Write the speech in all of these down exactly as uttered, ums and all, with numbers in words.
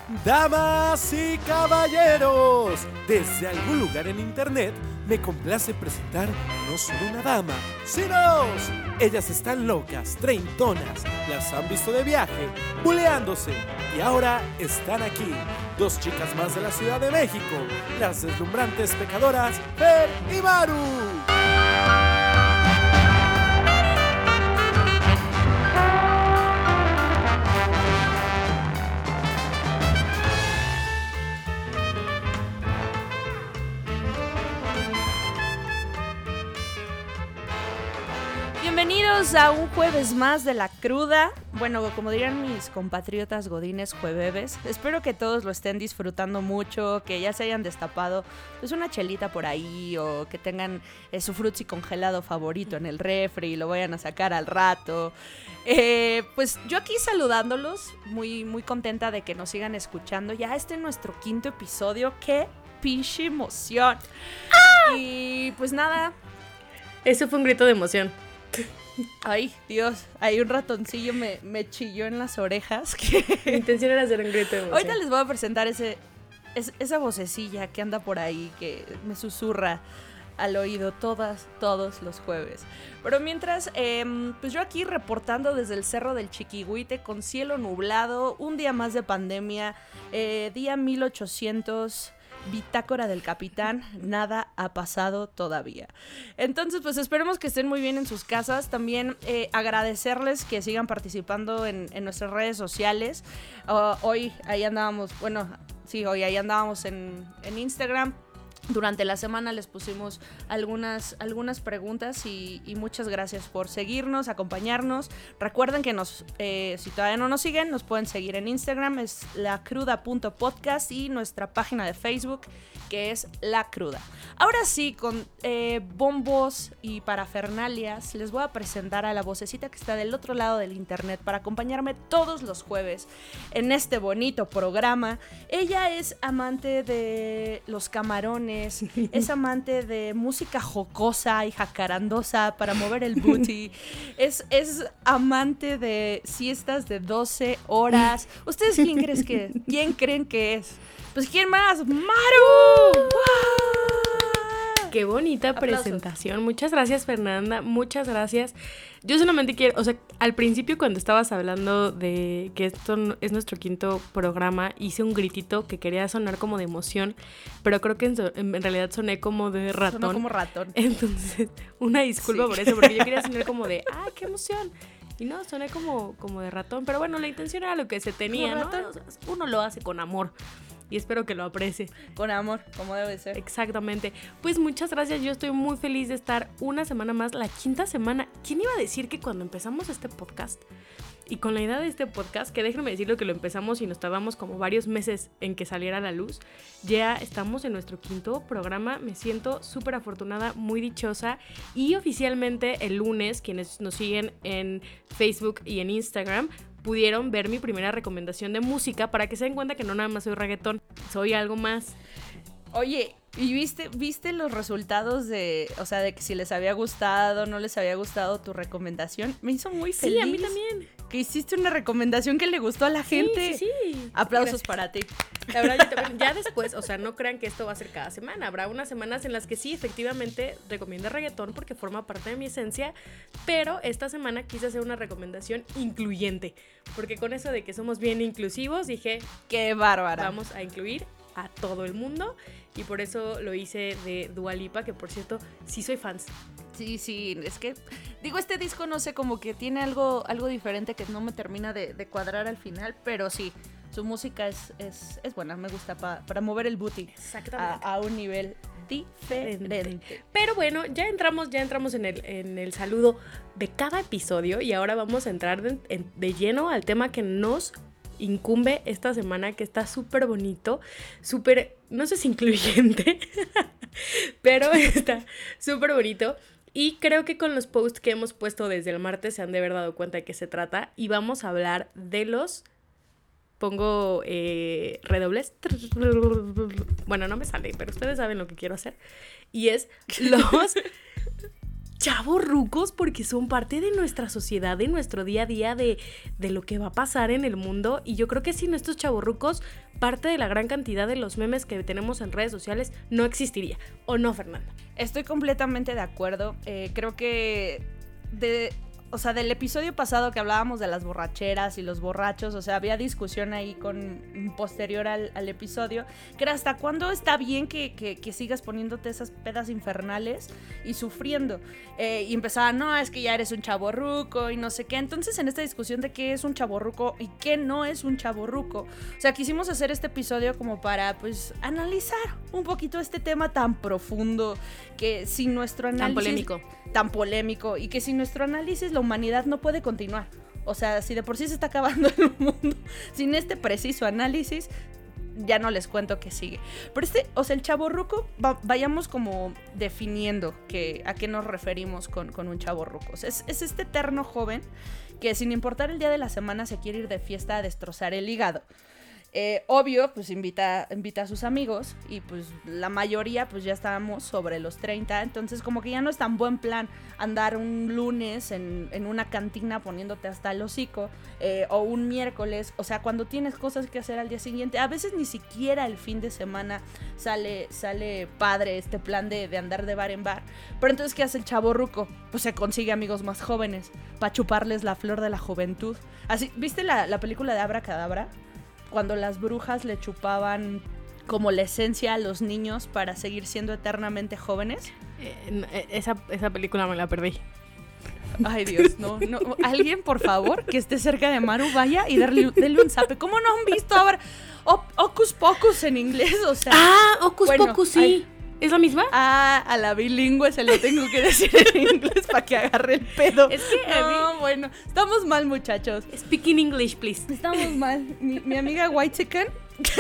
Damas y caballeros, desde algún lugar en internet me complace presentar no solo una dama, sino dos. Ellas están locas, treintonas, las han visto de viaje, buleándose y ahora están aquí. Dos chicas más de la Ciudad de México, las deslumbrantes pecadoras Fer y Maru. Bienvenidos a un jueves más de La Cruda. Bueno, como dirían mis compatriotas godines, jueves. Espero que todos lo estén disfrutando mucho, que ya se hayan destapado pues una chelita por ahí o que tengan eh, su frutzi congelado favorito en el refri y lo vayan a sacar al rato. Eh, pues yo aquí saludándolos, muy, muy contenta de que nos sigan escuchando. Ya este es nuestro quinto episodio. ¡Qué pinche emoción! ¡Ah! Y pues nada. Eso fue un grito de emoción. Ay, Dios, hay un ratoncillo me, me chilló en las orejas. Que... Mi intención era hacer un grito de emoción. Ahorita les voy a presentar ese, es, esa vocecilla que anda por ahí, que me susurra al oído todas, todos los jueves. Pero mientras, eh, pues yo aquí reportando desde el Cerro del Chiquihuite con cielo nublado, un día más de pandemia, eh, día mil ochocientos... Bitácora del Capitán, nada ha pasado todavía. Entonces, pues esperemos que estén muy bien en sus casas. También eh, agradecerles que sigan participando en, en nuestras redes sociales. Uh, hoy ahí andábamos, bueno, sí, hoy ahí andábamos en, en Instagram. Durante la semana les pusimos algunas, algunas preguntas y, y muchas gracias por seguirnos, acompañarnos. Recuerden que nos, eh, si todavía no nos siguen, nos pueden seguir en Instagram, es lacruda punto podcast, y nuestra página de Facebook, que es La Cruda. Ahora sí, con eh, bombos y parafernalias, les voy a presentar a la vocecita que está del otro lado del internet para acompañarme todos los jueves en este bonito programa. Ella es amante de los camarones, es amante de música jocosa y jacarandosa para mover el booty, es, es amante de siestas de doce horas. ¿Ustedes quién creen que, quién creen que es? Pues ¿quién más? ¡Maru! ¡Wow! Qué bonita Aplausos. Presentación. Muchas gracias, Fernanda. Muchas gracias. Yo solamente quiero, o sea, al principio cuando estabas hablando de que esto es nuestro quinto programa, hice un gritito que quería sonar como de emoción, pero creo que en, so- en realidad soné como de ratón. Sonó como ratón. Entonces, una disculpa Sí. por eso, porque yo quería sonar como de, ¡ay, qué emoción! Y no, soné como, como de ratón, pero bueno, la intención era lo que se tenía, ¿no? ratón. O sea, uno lo hace con amor. Y espero que lo aprecie. Con amor, como debe ser. Exactamente. Pues muchas gracias. Yo estoy muy feliz de estar una semana más, la quinta semana. ¿Quién iba a decir que cuando empezamos este podcast y con la idea de este podcast, que déjenme decirlo que lo empezamos y nos tardamos como varios meses en que saliera a la luz, ya estamos en nuestro quinto programa? Me siento súper afortunada, muy dichosa. Y oficialmente el lunes, quienes nos siguen en Facebook y en Instagram, pudieron ver mi primera recomendación de música para que se den cuenta que no nada más soy reggaetón, soy algo más. Oye, ¿y viste, viste los resultados de, o sea, de que si les había gustado, no les había gustado tu recomendación? Me hizo muy feliz. Sí, a mí también. Que hiciste una recomendación que le gustó a la gente. Sí, sí, sí. Aplausos Gracias. para ti. La verdad, yo también, ya después, o sea, no crean que esto va a ser cada semana. Habrá unas semanas en las que sí, efectivamente, recomiendo reggaetón porque forma parte de mi esencia, pero esta semana quise hacer una recomendación incluyente, porque con eso de que somos bien inclusivos, dije, Qué bárbara. vamos a incluir a todo el mundo, y por eso lo hice de Dua Lipa, que por cierto, sí soy fans. Sí, sí, es que, digo, este disco no sé, como que tiene algo, algo diferente que no me termina de, de cuadrar al final, pero sí, su música es, es, es buena, me gusta pa, para mover el booty Exactamente. a, a un nivel diferente. Pero bueno, ya entramos, ya entramos en el, en el saludo de cada episodio y ahora vamos a entrar de, en, de lleno al tema que nos incumbe esta semana, que está súper bonito, súper, no sé si incluyente, pero está súper bonito. Y creo que con los posts que hemos puesto desde el martes se han de haber dado cuenta de qué se trata. Y vamos a hablar de los... Pongo eh, redobles. Bueno, no me sale, pero ustedes saben lo que quiero hacer. Y es los chavorrucos porque son parte de nuestra sociedad, de nuestro día a día, de, de lo que va a pasar en el mundo. Y yo creo que sin estos chavorrucos, parte de la gran cantidad de los memes que tenemos en redes sociales no existiría. ¿O no, Fernanda? Estoy completamente de acuerdo. Eh, creo que de... O sea, del episodio pasado que hablábamos de las borracheras y los borrachos, o sea, había discusión ahí con posterior al, al episodio, que era hasta cuándo está bien que, que, que sigas poniéndote esas pedas infernales y sufriendo. Eh, y empezaban, no, es que ya eres un chavorruco y no sé qué. Entonces, en esta discusión de qué es un chavorruco y qué no es un chavorruco, o sea, quisimos hacer este episodio como para, pues, analizar un poquito este tema tan profundo que sin nuestro análisis... Tan polémico. Tan polémico y que sin nuestro análisis la humanidad no puede continuar. O sea, si de por sí se está acabando el mundo, sin este preciso análisis, ya no les cuento qué sigue. Pero este, o sea, el chavorruco, va, vayamos como definiendo que, a qué nos referimos con, con un chavorruco. O sea, es, es este eterno joven que sin importar el día de la semana se quiere ir de fiesta a destrozar el hígado. Eh, obvio, pues invita, invita a sus amigos y pues la mayoría pues ya estábamos sobre los treinta, entonces como que ya no es tan buen plan andar un lunes en, en una cantina poniéndote hasta el hocico eh, o un miércoles, o sea, cuando tienes cosas que hacer al día siguiente, a veces ni siquiera el fin de semana sale, sale padre este plan de, de andar de bar en bar. Pero entonces, ¿qué hace el chavorruco? Pues se consigue amigos más jóvenes para chuparles la flor de la juventud. Así, ¿viste la, la película de Abracadabra? Cuando las brujas le chupaban como la esencia a los niños para seguir siendo eternamente jóvenes. Eh, esa, esa película me la perdí. Ay, Dios, no, no. Alguien, por favor, que esté cerca de Maru, vaya y darle, denle un zape. ¿Cómo no han visto ahora Hocus Pocus en inglés? O sea, ah, Hocus bueno, Pocus, sí. Ay, ¿es la misma? Ah, a la bilingüe se lo tengo que decir en inglés para que agarre el pedo. Es que a no, mí... bueno, estamos mal, muchachos. Speak in English, please. Estamos mal. Mi, mi amiga Whitechicken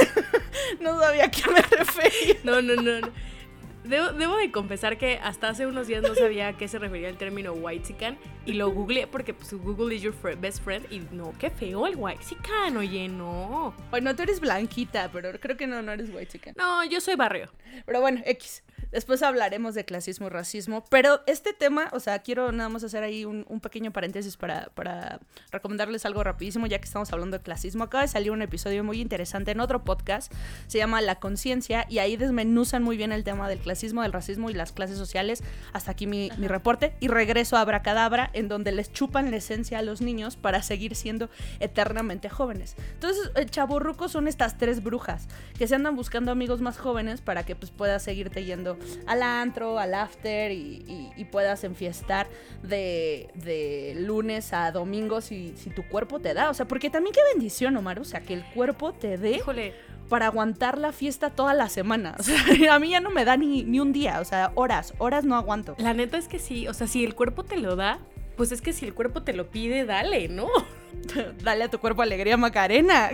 no sabía a qué me refería. No, no, no, no. Debo, debo de confesar que hasta hace unos días no sabía a qué se refería el término whitexican y lo googleé porque pues, Google is your fr- best friend y no, qué feo el whitexican, oye, no. Bueno, tú eres blanquita, pero creo que no, no eres whitexican. No, yo soy barrio. Pero bueno, X. Después hablaremos de clasismo y racismo, pero este tema, o sea, quiero nada más hacer ahí un, un pequeño paréntesis para, para recomendarles algo rapidísimo, ya que estamos hablando de clasismo. Acaba de salir un episodio muy interesante en otro podcast, se llama La Conciencia, y ahí desmenuzan muy bien el tema del clasismo, del racismo y las clases sociales. Hasta aquí mi, mi reporte, y regreso a Abracadabra, en donde les chupan la esencia a los niños para seguir siendo eternamente jóvenes. Entonces, el chavorruco son estas tres brujas que se andan buscando amigos más jóvenes para que pues puedas seguirte yendo al antro, al after y, y, y puedas enfiestar de, de lunes a domingo si, si tu cuerpo te da. O sea, porque también qué bendición, Omar, o sea, que el cuerpo te dé Híjole. para aguantar la fiesta toda la semana. O sea, a mí ya no me da ni, ni un día, o sea, horas, horas no aguanto. La neta es que sí, o sea, si el cuerpo te lo da, pues es que si el cuerpo te lo pide, dale, ¿no? Dale a tu cuerpo alegría, Macarena.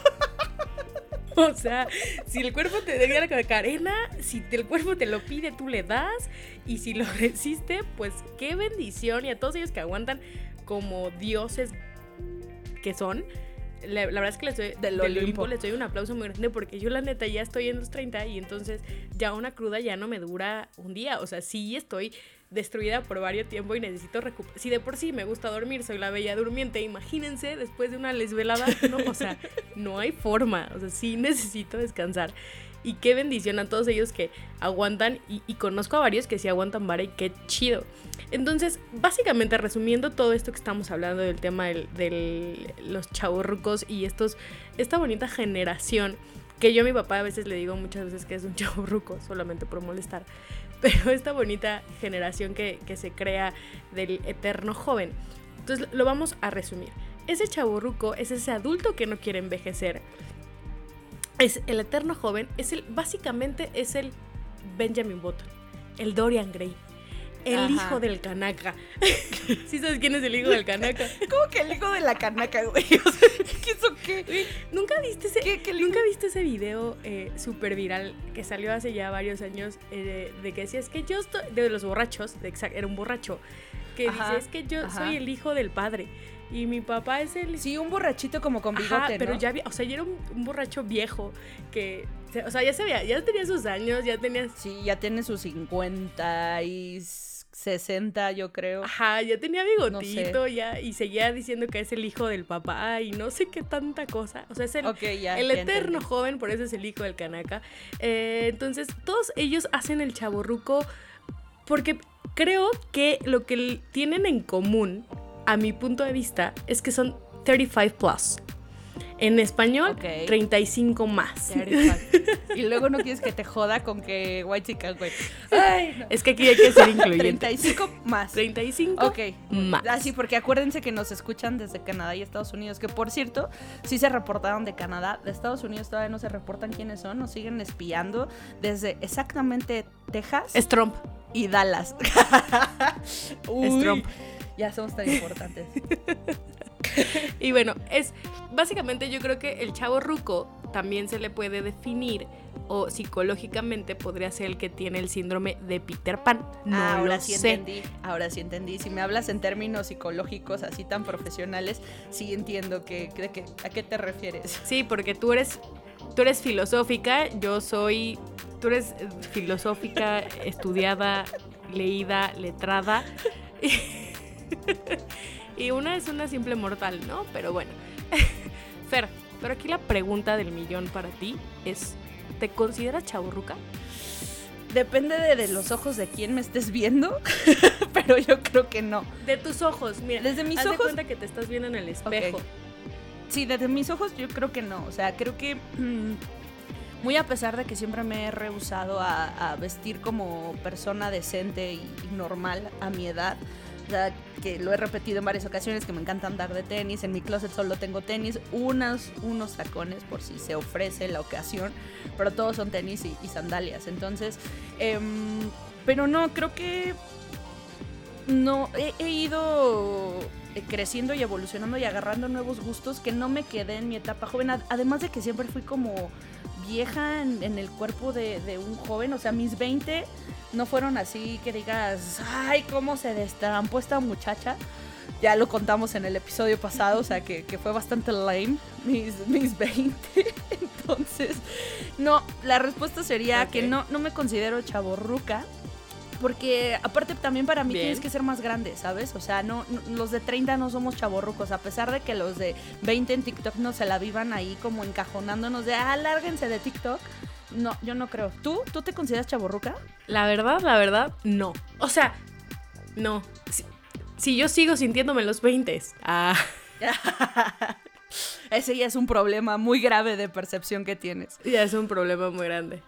O sea, si el cuerpo te debe la Macarena, si el cuerpo te lo pide, tú le das. Y si lo resiste, pues qué bendición. Y a todos ellos que aguantan como dioses que son, la, la verdad es que les doy, del del Olimpo. Olimpo les doy un aplauso muy grande, porque yo la neta ya estoy en los treinta y entonces ya una cruda ya no me dura un día. O sea, sí estoy destruida por varios tiempo y necesito recuperar. Si de por sí me gusta dormir, soy la bella durmiente, imagínense después de una lesvelada, no, o sea, no hay forma, o sea, sí necesito descansar. Y qué bendición a todos ellos que aguantan, y, y conozco a varios que sí aguantan vara, y qué chido. Entonces, básicamente resumiendo todo esto que estamos hablando del tema de del, los chavorrucos y estos, esta bonita generación, que yo a mi papá a veces le digo muchas veces que es un chavorruco, solamente por molestar, pero esta bonita generación que, que se crea del eterno joven. Entonces lo vamos a resumir. Ese chavorruco es ese adulto que no quiere envejecer. Es el eterno joven, es el, básicamente es el Benjamin Button, el Dorian Gray, el Ajá. hijo del Kanaka. ¿Sí sabes quién es el hijo del Kanaka? ¿Cómo que el hijo de la canaca, güey? O sea, ¿qué eso qué? ¿Nunca viste ese, ¿Qué, qué ¿nunca viste ese video eh, súper viral que salió hace ya varios años eh, de, de que decía, es que yo estoy, de los borrachos, de exact, era un borracho, que Ajá, dice, es que yo ajá. soy el hijo del padre y mi papá es el... Sí, un borrachito como con bigote, Ajá, pero ¿no? ya, o sea, ya era un, un borracho viejo que, o sea, ya se veía, ya tenía sus años, ya tenía... Sí, ya tiene sus cincuenta y sesenta, yo creo. Ajá, ya tenía bigotito, No sé. ya, y seguía diciendo que es el hijo del papá y no sé qué tanta cosa. O sea, es el, Ok, ya, el ya eterno entendí. joven, por eso es el hijo del Kanaka. Eh, entonces, todos ellos hacen el chavorruco porque creo que lo que l- tienen en común, a mi punto de vista, es que son treinta y cinco plus. En español, Ok. treinta y cinco más. Y luego no quieres que te joda con que white chica, güey. Ay, no. Es que aquí hay que ser incluyente. treinta y cinco más. treinta y cinco Ok, más. Ah, sí, porque acuérdense que nos escuchan desde Canadá y Estados Unidos, que por cierto, sí se reportaron de Canadá, de Estados Unidos todavía no se reportan quiénes son, nos siguen espiando desde exactamente Texas Es Trump. y Dallas. Uy, Es Trump. Ya somos tan importantes. Y bueno, es básicamente yo creo que el chavo ruco también se le puede definir o psicológicamente podría ser el que tiene el síndrome de Peter Pan. No Ah, ahora lo sí sé. entendí, ahora sí entendí. Si me hablas en términos psicológicos así tan profesionales, sí entiendo que, que- que- a qué te refieres. Sí, porque tú eres tú eres filosófica, yo soy tú eres eh, filosófica, estudiada, leída, letrada. Y una es una simple mortal, ¿no? Pero bueno. Fer, pero aquí la pregunta del millón para ti es, ¿te consideras chavorruca? Depende de, de los ojos de quién me estés viendo, pero yo creo que no. De tus ojos, mira. Desde mis haz de ojos- cuenta que te estás viendo en el espejo. Ok. Sí, desde mis ojos yo creo que no. O sea, creo que mm, muy a pesar de que siempre me he rehusado a, a vestir como persona decente y, y normal a mi edad. O sea, que lo he repetido en varias ocasiones, que me encanta andar de tenis. En mi closet solo tengo tenis, unas, unos tacones por si se ofrece la ocasión, pero todos son tenis y, y sandalias. Entonces, em, pero no, creo que no, he, he ido eh, creciendo y evolucionando y agarrando nuevos gustos que no me quedé en mi etapa joven. Ad- Además de que siempre fui como vieja en, en el cuerpo de, de un joven. O sea, mis veinte no fueron así que digas, ay, cómo se destrampó esta muchacha. Ya lo contamos en el episodio pasado, o sea, que, que fue bastante lame mis, mis veinte. Entonces, no, la respuesta sería Ok. que no, no me considero chavorruca. Porque aparte también para mí Bien. tienes que ser más grande, ¿sabes? O sea, no, no- los de treinta no somos chavorrucos, a pesar de que los de veinte en TikTok no se la vivan ahí como encajonándonos de, ah, lárguense de TikTok. No, yo no creo. ¿Tú? ¿Tú te consideras chavorruca? La verdad, la verdad, no. O sea, no. Si, si yo sigo sintiéndome en los veinte. Ah. Ese ya es un problema muy grave de percepción que tienes. Ya es un problema muy grande.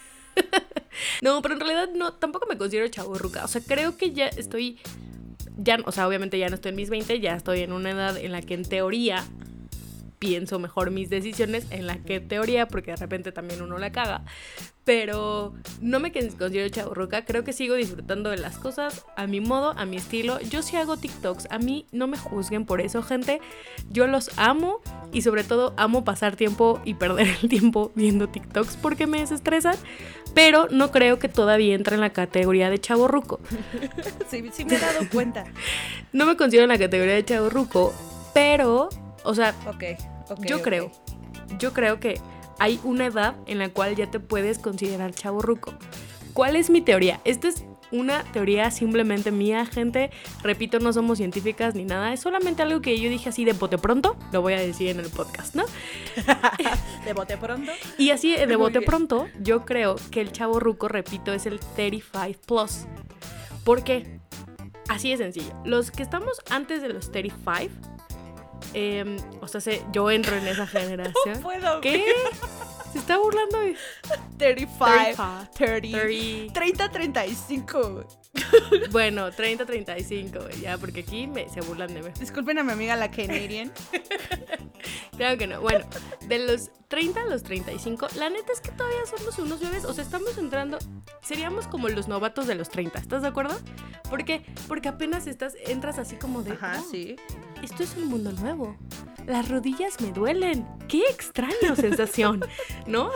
No, pero en realidad no, tampoco me considero chavorruca. O sea, creo que ya estoy, ya, o sea, obviamente ya no estoy en mis veinte, ya estoy en una edad en la que en teoría pienso mejor mis decisiones, en la que en teoría, porque de repente también uno la caga, pero no me considero chavorruca. Creo que sigo disfrutando de las cosas a mi modo, a mi estilo. Yo sí hago TikToks, a mí no me juzguen por eso, gente. Yo los amo y sobre todo amo pasar tiempo y perder el tiempo viendo TikToks porque me desestresan, pero no creo que todavía entre en la categoría de chavorruco. Sí, sí me he dado cuenta. No me considero en la categoría de chavorruco, pero, o sea, Ok, ok. yo ok. creo, yo creo que hay una edad en la cual ya te puedes considerar chavorruco. ¿Cuál es mi teoría? Esta es una teoría simplemente mía, gente. Repito, no somos científicas ni nada. Es solamente algo que yo dije así de bote pronto. Lo voy a decir en el podcast, ¿no? ¿De bote pronto? Y así de Muy bote bien. pronto, yo creo que el chavorruco, repito, es el treinta y cinco plus. ¿Por qué? Así de sencillo. Los que estamos antes de los treinta y cinco, eh, o sea, se- yo entro en esa generación. No puedo. ¿Qué? Se está burlando de treinta y cinco, treinta, treinta. treinta, treinta y cinco. Bueno, treinta, treinta y cinco, güey, ya, porque aquí me, se burlan de mí. Disculpen a mi amiga la Canadian. Claro que no. Bueno, de los treinta a los treinta y cinco, la neta es que todavía somos unos bebés. O sea, estamos entrando, seríamos como los novatos de los treinta, ¿estás de acuerdo? ¿Por qué? Porque apenas estás, entras así como de, Ajá, "Oh, sí. esto es un mundo nuevo. Las rodillas me duelen. ¡Qué extraño sensación! ¿No?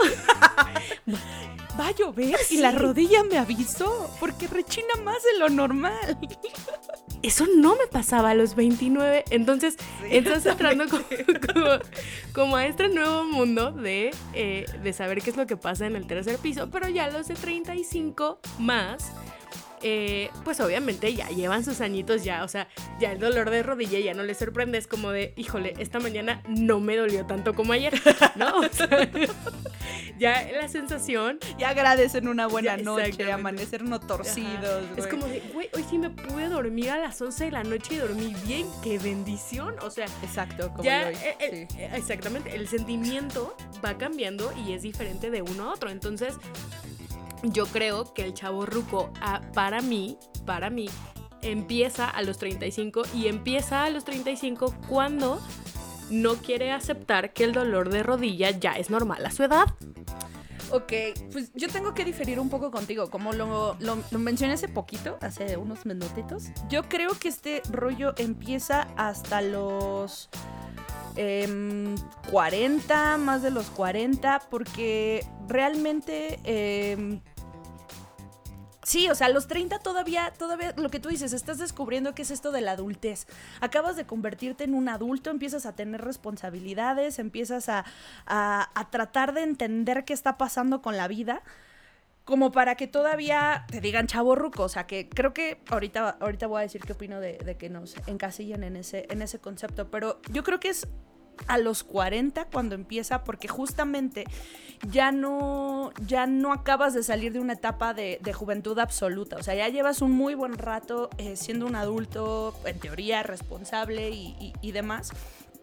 Va a llover y la rodilla me avisó porque rechina más de lo normal. Eso no me pasaba a los veintinueve. Entonces, Sí, estás entrando como, como- como a este nuevo mundo de, eh, de saber qué es lo que pasa en el tercer piso. Pero ya los de treinta y cinco más, eh, pues obviamente ya llevan sus añitos ya, o sea, ya el dolor de rodilla ya no les sorprende, es como de, híjole, esta mañana no me dolió tanto como ayer, ¿no? O sea, ya la sensación... Ya agradecen una buena Ya, noche, amanecer no torcidos, es como de, güey, hoy sí me pude dormir a las once de la noche y dormí bien, qué bendición, o sea... Exacto, como ya, hoy. eh, eh, Sí. Exactamente, el sentimiento va cambiando y es diferente de uno a otro, entonces... Yo creo que el chavorruco, ah, para mí, para mí, empieza a los treinta y cinco y empieza a los treinta y cinco cuando no quiere aceptar que el dolor de rodilla ya es normal a su edad. Ok, pues yo tengo que diferir un poco contigo, como lo, lo, lo mencioné hace poquito, hace unos minutitos. Yo creo que este rollo empieza hasta los eh, cuarenta, más de los cuarenta, porque realmente... Eh, Sí, o sea, a los treinta todavía, todavía, lo que tú dices, estás descubriendo qué es esto de la adultez. Acabas de convertirte en un adulto, empiezas a tener responsabilidades, empiezas a, a, a tratar de entender qué está pasando con la vida, como para que todavía te digan chavorruco. O sea, que creo que ahorita, ahorita voy a decir qué opino de, de que nos encasillen en ese, en ese concepto, pero yo creo que es a los cuarenta cuando empieza, porque justamente ya no, ya no acabas de salir de una etapa de, de juventud absoluta. O sea, ya llevas un muy buen rato eh, siendo un adulto, en teoría, responsable y, y, y demás.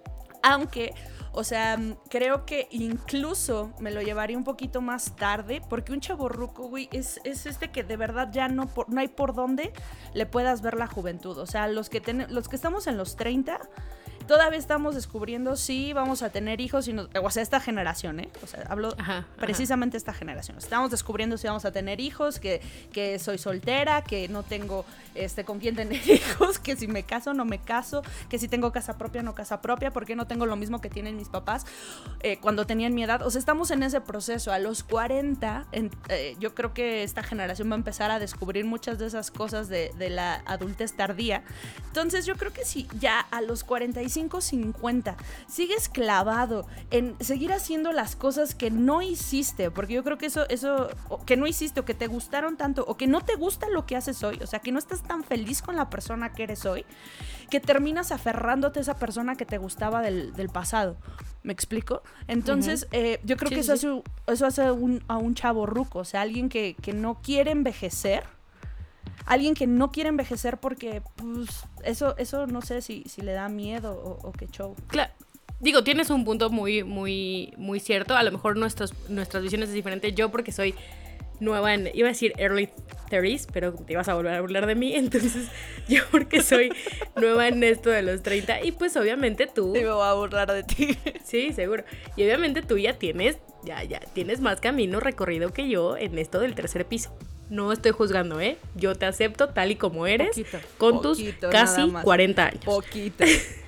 Aunque, o sea, creo que incluso me lo llevaría un poquito más tarde, porque un chavorruco, güey, es, es este que de verdad ya no, por, no hay por dónde le puedas ver la juventud. O sea, los que, ten, los que estamos en los treinta... Todavía estamos descubriendo si vamos a tener hijos, y no, o sea, esta generación, ¿eh? O sea, hablo Ajá, precisamente ajá. esta generación. Estamos descubriendo si vamos a tener hijos, que, que soy soltera, que no tengo este, con quién tener hijos, que si me caso, no me caso, que si tengo casa propia, no casa propia, porque no tengo lo mismo que tienen mis papás eh, cuando tenían mi edad. O sea, estamos en ese proceso. A los cuarenta, en, eh, yo creo que esta generación va a empezar a descubrir muchas de esas cosas de, de la adultez tardía. Entonces, yo creo que si ya a los cuarenta y cinco, cincuenta sigues clavado en seguir haciendo las cosas que no hiciste, porque yo creo que eso, eso que no hiciste o que te gustaron tanto o que no te gusta lo que haces hoy, o sea, que no estás tan feliz con la persona que eres hoy, que terminas aferrándote a esa persona que te gustaba del, del pasado. ¿Me explico? Entonces, uh-huh. eh, yo creo sí, que eso sí. hace, eso hace un, a un chavorruco, o sea, alguien que, que no quiere envejecer. Alguien que no quiere envejecer porque, pues, eso, eso no sé si, si le da miedo o, o qué show. Claro. Digo, tienes un punto muy, muy, muy cierto. A lo mejor nuestros, nuestras visiones es diferente. Yo porque soy nueva en, iba a decir early thirties, pero te ibas a volver a burlar de mí. Entonces, yo porque soy nueva en esto de los treinta. Y pues, obviamente, tú... Sí, me voy a burlar de ti. Sí, seguro. Y obviamente tú ya tienes, ya, ya tienes más camino recorrido que yo en esto del tercer piso. No estoy juzgando, ¿eh? Yo te acepto tal y como eres, poquito, con poquito, tus casi cuarenta años. Poquito.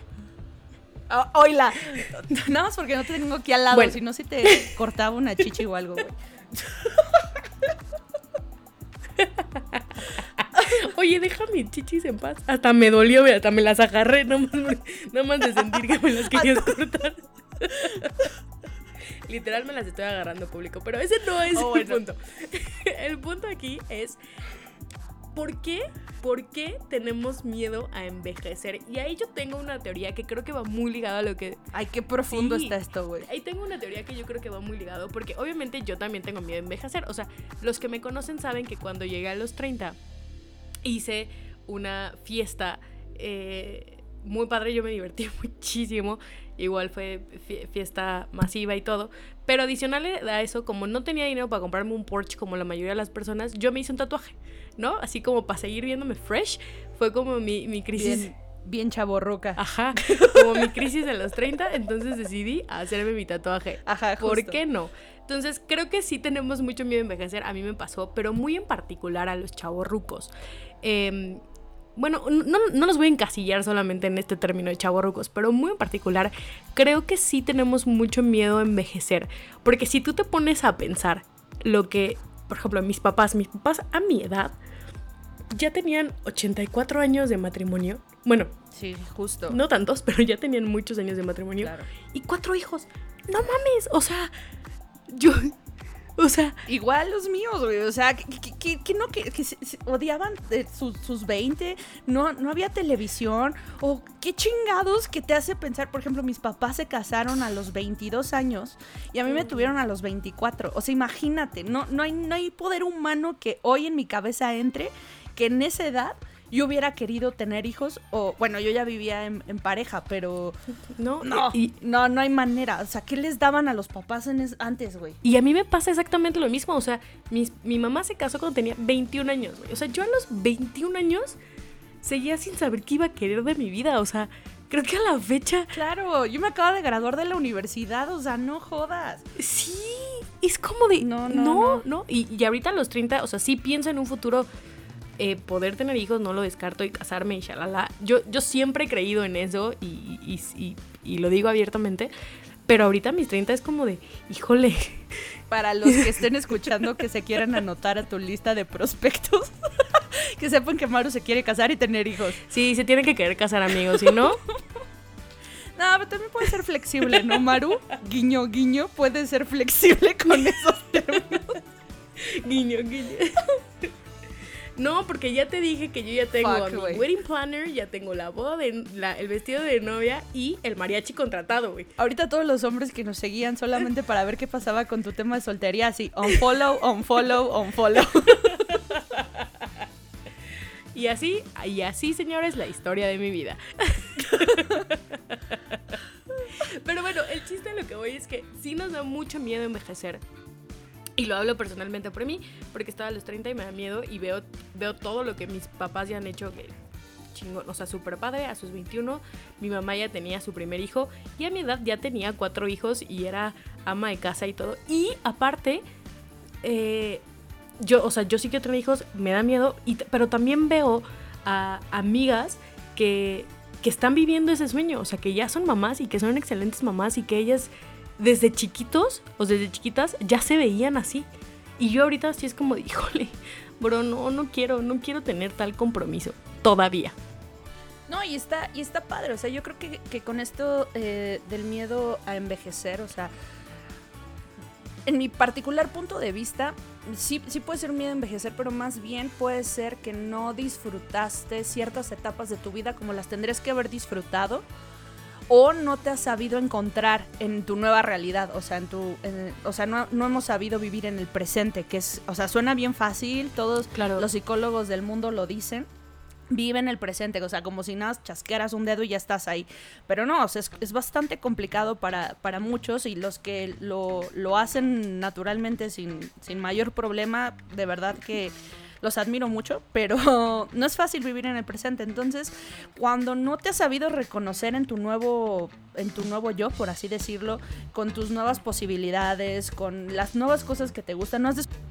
Oh, oila, nada más porque no te tengo aquí al lado, bueno. Si no, si te cortaba una chichi o algo, güey. Oye, deja mis chichis en paz. Hasta me dolió, mira, hasta me las agarré, nada más, nada más de sentir que me las querías cortar. Literal me las estoy agarrando, público, pero ese no es oh, el bueno. punto. El punto aquí es ¿por qué? ¿Por qué tenemos miedo a envejecer? Y ahí yo tengo una teoría que creo que va muy ligada a lo que... Ay, qué profundo sí, está esto, güey. Ahí tengo una teoría que yo creo que va muy ligado, porque obviamente yo también tengo miedo a envejecer. O sea, los que me conocen saben que cuando llegué a los treinta hice una fiesta eh, muy padre, yo me divertí muchísimo. Igual fue fiesta masiva y todo. Pero adicional a eso, como no tenía dinero para comprarme un Porsche como la mayoría de las personas, yo me hice un tatuaje, ¿no? Así como para seguir viéndome fresh. Fue como mi, mi crisis... Bien, bien chavorruca. Ajá, como mi crisis de los treinta. Entonces decidí hacerme mi tatuaje. Ajá, justo. ¿Por qué no? Entonces creo que sí tenemos mucho miedo a envejecer. A mí me pasó, pero muy en particular a los chavorrucos. Eh... Bueno, no, no los voy a encasillar solamente en este término de chavorrucos, pero muy en particular, creo que sí tenemos mucho miedo a envejecer. Porque si tú te pones a pensar lo que, por ejemplo, mis papás, mis papás a mi edad ya tenían ochenta y cuatro años de matrimonio. Bueno, sí, justo. No tantos, pero ya tenían muchos años de matrimonio. Claro. Y cuatro hijos. No mames, o sea, yo... O sea, igual los míos, güey. O sea, que, que, que, que no, que, que se, se odiaban eh, sus, sus veinte, no, no había televisión. O qué chingados que te hace pensar. Por ejemplo, mis papás se casaron a los veintidós años y a mí me tuvieron a los veinticuatro. O sea, imagínate, no, no, hay, no hay poder humano que hoy en mi cabeza entre que en esa edad yo hubiera querido tener hijos. O bueno, yo ya vivía en, en pareja, pero no, no, y, no, no hay manera. O sea, ¿qué les daban a los papás en es, antes, güey? Y a mí me pasa exactamente lo mismo. O sea, mis, mi mamá se casó cuando tenía veintiún años, güey. O sea, yo a los veintiún años seguía sin saber qué iba a querer de mi vida. O sea, creo que a la fecha... Claro, yo me acabo de graduar de la universidad, o sea, no jodas. Sí, es como de... No, no, no, no. no. Y, y ahorita a los treinta, o sea, sí pienso en un futuro... Eh, poder tener hijos, no lo descarto, y casarme y shalala. Yo, yo siempre he creído en eso y, y, y, y lo digo abiertamente, pero ahorita a mis treinta es como de, híjole. Para los que estén escuchando que se quieran anotar a tu lista de prospectos, que sepan que Maru se quiere casar y tener hijos. Sí, se tienen que querer casar, amigos, ¿sí no? No, pero también puede ser flexible, ¿no, Maru? Guiño, guiño, puede ser flexible con esos términos. Guiño, guiño. No, porque ya te dije que yo ya tengo Fuck, a mi wey. wedding planner, ya tengo la boda, de, la, el vestido de novia y el mariachi contratado, güey. Ahorita todos los hombres que nos seguían solamente para ver qué pasaba con tu tema de soltería, así, unfollow, unfollow, unfollow. Y así, y así, señores, la historia de mi vida. Pero bueno, el chiste de lo que voy es que sí nos da mucho miedo envejecer. Y lo hablo personalmente por mí, porque estaba a los treinta y me da miedo y veo, veo todo lo que mis papás ya han hecho, que chingón, o sea, súper padre. A sus veintiuno, mi mamá ya tenía su primer hijo y a mi edad ya tenía cuatro hijos y era ama de casa y todo. Y aparte, eh, yo, o sea, yo sí quiero tener hijos, me da miedo, y, pero también veo a amigas que, que están viviendo ese sueño, o sea, que ya son mamás y que son excelentes mamás y que ellas... desde chiquitos o desde chiquitas ya se veían así. Y yo ahorita sí es como, híjole, bro, no, no quiero, no quiero tener tal compromiso todavía. No, y está, y está padre, o sea, yo creo que, que con esto eh, del miedo a envejecer, o sea, en mi particular punto de vista, sí, sí puede ser un miedo a envejecer, pero más bien puede ser que no disfrutaste ciertas etapas de tu vida como las tendrías que haber disfrutado, o no te has sabido encontrar en tu nueva realidad, o sea, en tu, en, o sea, no, no hemos sabido vivir en el presente, que es, o sea, suena bien fácil, todos Claro. los psicólogos del mundo lo dicen. Vive en el presente, o sea, como si nada, chasqueras un dedo y ya estás ahí. Pero no, o sea, es, es bastante complicado para, para muchos, y los que lo, lo hacen naturalmente sin, sin mayor problema, de verdad que los admiro mucho, pero no es fácil vivir en el presente. Entonces, cuando no te has sabido reconocer en tu nuevo, en tu nuevo yo, por así decirlo, con tus nuevas posibilidades, con las nuevas cosas que te gustan, no has des-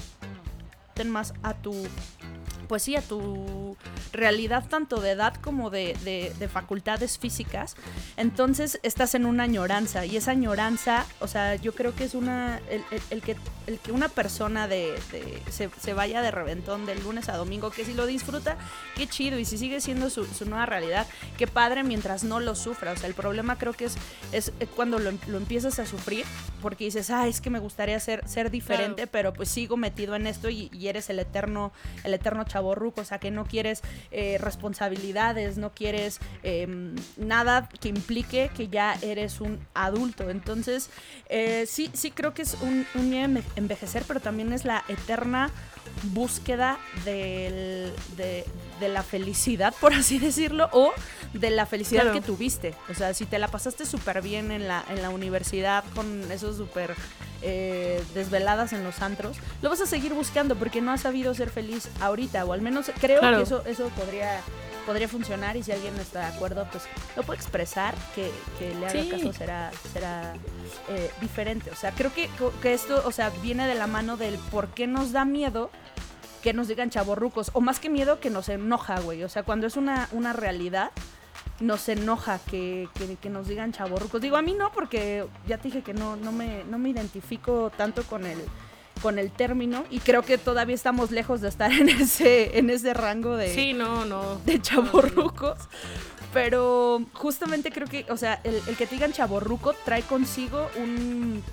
más a tu... pues sí, a tu realidad tanto de edad como de, de, de facultades físicas, entonces estás en una añoranza, y esa añoranza, o sea, yo creo que es una, el, el, el, que, el que una persona de, de se, se vaya de reventón de lunes a domingo, que si lo disfruta, qué chido, y si sigue siendo su, su nueva realidad, qué padre mientras no lo sufra. O sea, el problema creo que es, es cuando lo, lo empiezas a sufrir, porque dices, ah, es que me gustaría ser, ser diferente, claro, pero pues sigo metido en esto, y, y eres el eterno, el eterno chavorruco, o sea, que no quieres eh, responsabilidades, no quieres eh, nada que implique que ya eres un adulto. Entonces, eh, sí, sí creo que es un, un miedo envejecer, pero también es la eterna búsqueda del, de, de la felicidad, por así decirlo, o de la felicidad, claro, que tuviste. O sea, si te la pasaste súper bien en la, en la universidad con esos súper eh, desveladas en los antros, lo vas a seguir buscando porque no has sabido ser feliz ahorita, o al menos creo, claro, que eso, eso podría, podría funcionar, y si alguien no está de acuerdo, pues lo puede expresar, que, que le haga, sí, caso, será, será eh, diferente. O sea, creo que, que esto, o sea, viene de la mano del por qué nos da miedo que nos digan chavorrucos, o más que miedo, que nos enoja, güey. O sea, cuando es una, una realidad, nos enoja que, que, que nos digan chavorrucos. Digo, a mí no, porque ya te dije que no, no, me, no me identifico tanto con el, con el término, y creo que todavía estamos lejos de estar en ese, en ese rango de, sí, no, no, de chavorrucos. No, no. Pero justamente creo que, o sea, el, el que te digan chavorruco trae consigo un...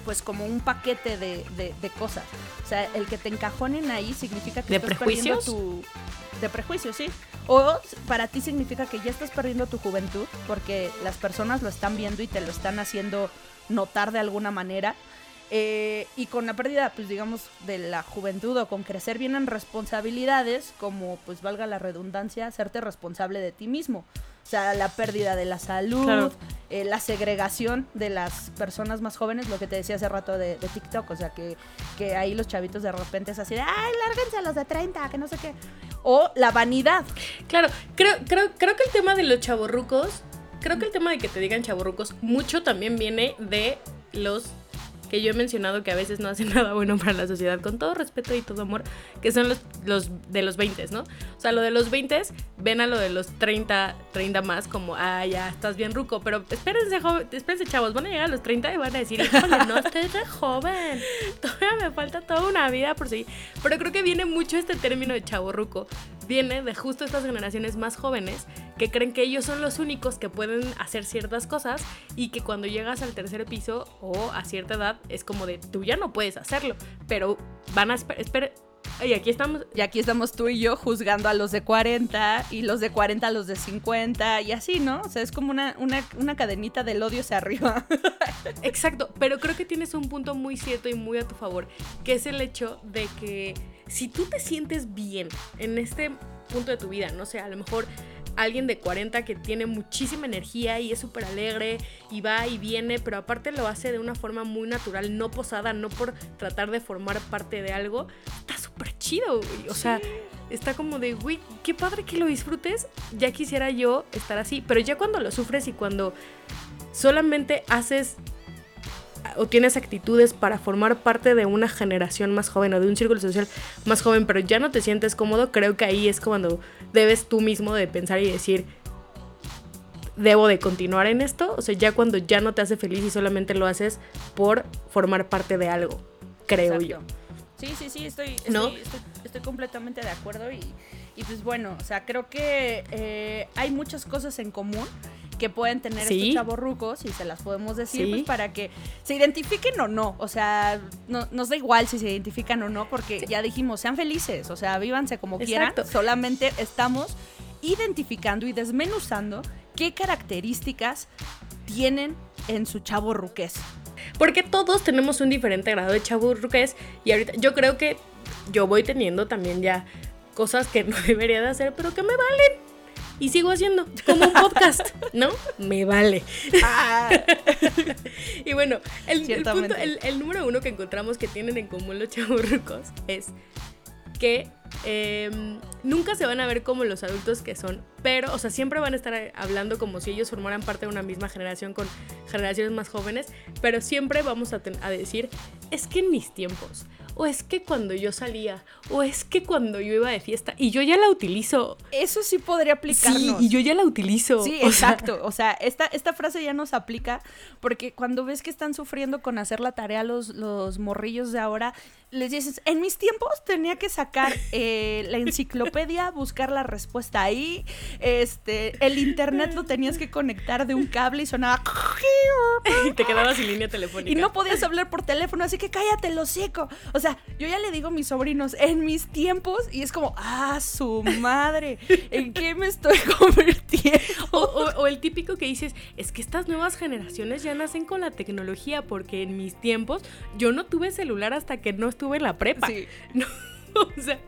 pues como un paquete de, de, de cosas. O sea, el que te encajonen ahí significa que ¿De estás prejuicios? perdiendo tu... De prejuicios, sí. O para ti significa que ya estás perdiendo tu juventud porque las personas lo están viendo y te lo están haciendo notar de alguna manera. Eh, y con la pérdida, pues digamos, de la juventud o con crecer vienen responsabilidades como, pues valga la redundancia, hacerte responsable de ti mismo. O sea, la pérdida de la salud, claro. eh, la segregación de las personas más jóvenes, lo que te decía hace rato de, de TikTok, o sea, que, que ahí los chavitos de repente es así de, ay, lárguense a los de treinta, que no sé qué. O la vanidad. Claro, creo, creo, creo que el tema de los chavorrucos, creo que el tema de que te digan chavorrucos, mucho también viene de los que yo he mencionado que a veces no hacen nada bueno para la sociedad, con todo respeto y todo amor, que son los, los de los veinte, ¿no? O sea, lo de los veinte, ven a lo de los treinta, treinta más como, ah, ya, estás bien ruco, pero espérense, joven, espérense, chavos, van a llegar a los treinta y van a decir, híjole, no, estoy re joven, todavía me falta toda una vida por seguir. Pero creo que viene mucho este término de chavorruco, viene de justo estas generaciones más jóvenes que creen que ellos son los únicos que pueden hacer ciertas cosas y que cuando llegas al tercer piso o a cierta edad es como de, tú ya no puedes hacerlo, pero van a esperar, espera, y aquí estamos. Y aquí estamos tú y yo juzgando a los de cuarenta y los de cuarenta a los de cincuenta y así, ¿no? O sea, es como una, una, una cadenita del odio hacia arriba. Exacto, pero creo que tienes un punto muy cierto y muy a tu favor, que es el hecho de que si tú te sientes bien en este punto de tu vida, no sé, a lo mejor alguien de cuarenta que tiene muchísima energía y es súper alegre y va y viene, pero aparte lo hace de una forma muy natural, no posada, no por tratar de formar parte de algo, está súper chido, güey. O sí. sea, está como de, güey, qué padre que lo disfrutes, ya quisiera yo estar así, pero ya cuando lo sufres y cuando solamente haces o tienes actitudes para formar parte de una generación más joven o de un círculo social más joven, pero ya no te sientes cómodo, creo que ahí es cuando debes tú mismo de pensar y decir, ¿debo de continuar en esto? O sea, ya cuando ya no te hace feliz y solamente lo haces por formar parte de algo, creo Exacto. yo. Sí, sí, sí, estoy, estoy, ¿no? estoy, estoy completamente de acuerdo y, y pues bueno, o sea, creo que eh, hay muchas cosas en común que pueden tener ¿Sí? estos chavorrucos y se las podemos decir ¿Sí? pues para que se identifiquen o no, o sea, no, nos da igual si se identifican o no porque sí. ya dijimos, sean felices, o sea, vívanse como Exacto. quieran, solamente estamos identificando y desmenuzando qué características tienen en su chavorruquez. Porque todos tenemos un diferente grado de chavorruquez y ahorita yo creo que yo voy teniendo también ya cosas que no debería de hacer, pero que me valen. Y sigo haciendo como un podcast, ¿no? Me vale. Ah. Y bueno, el, el, punto, el, el número uno que encontramos que tienen en común los chavorrucos es que eh, nunca se van a ver como los adultos que son, pero, o sea, siempre van a estar hablando como si ellos formaran parte de una misma generación con generaciones más jóvenes, pero siempre vamos a, ten- a decir, es que en mis tiempos, o es que cuando yo salía, o es que cuando yo iba de fiesta, y yo ya la utilizo. Eso sí podría aplicarnos. Sí, y yo ya la utilizo. Sí, o exacto. Sea... O sea, esta, esta frase ya nos aplica porque cuando ves que están sufriendo con hacer la tarea los, los morrillos de ahora, les dices, en mis tiempos tenía que sacar eh, la enciclopedia, buscar la respuesta ahí, este, el internet lo tenías que conectar de un cable y sonaba... Y te quedabas sin línea telefónica. Y no podías hablar por teléfono, así que cállate el hocico. O sea, yo ya le digo a mis sobrinos, en mis tiempos, y es como, ah, su madre, ¿en qué me estoy convirtiendo? O, o, o el típico que dices, es que estas nuevas generaciones ya nacen con la tecnología, porque en mis tiempos yo no tuve celular hasta que no estuve en la prepa. Sí. No, o sea...